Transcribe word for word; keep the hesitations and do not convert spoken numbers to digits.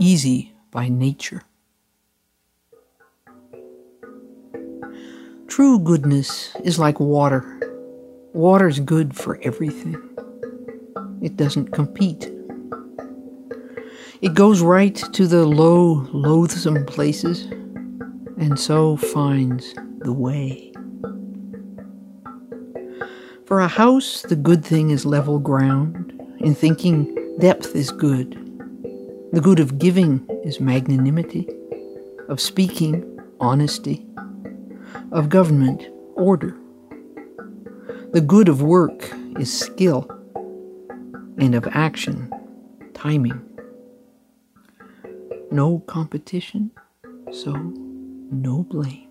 easy by nature. True goodness is like water. Water's good for everything. It doesn't compete. It goes right to the low, loathsome places, and so finds the way. For a house, the good thing is level ground. In thinking, depth is good. The good of giving is magnanimity. Of speaking, honesty. Of government, order. The good of work is skill. And of action, timing. No competition, so no blame.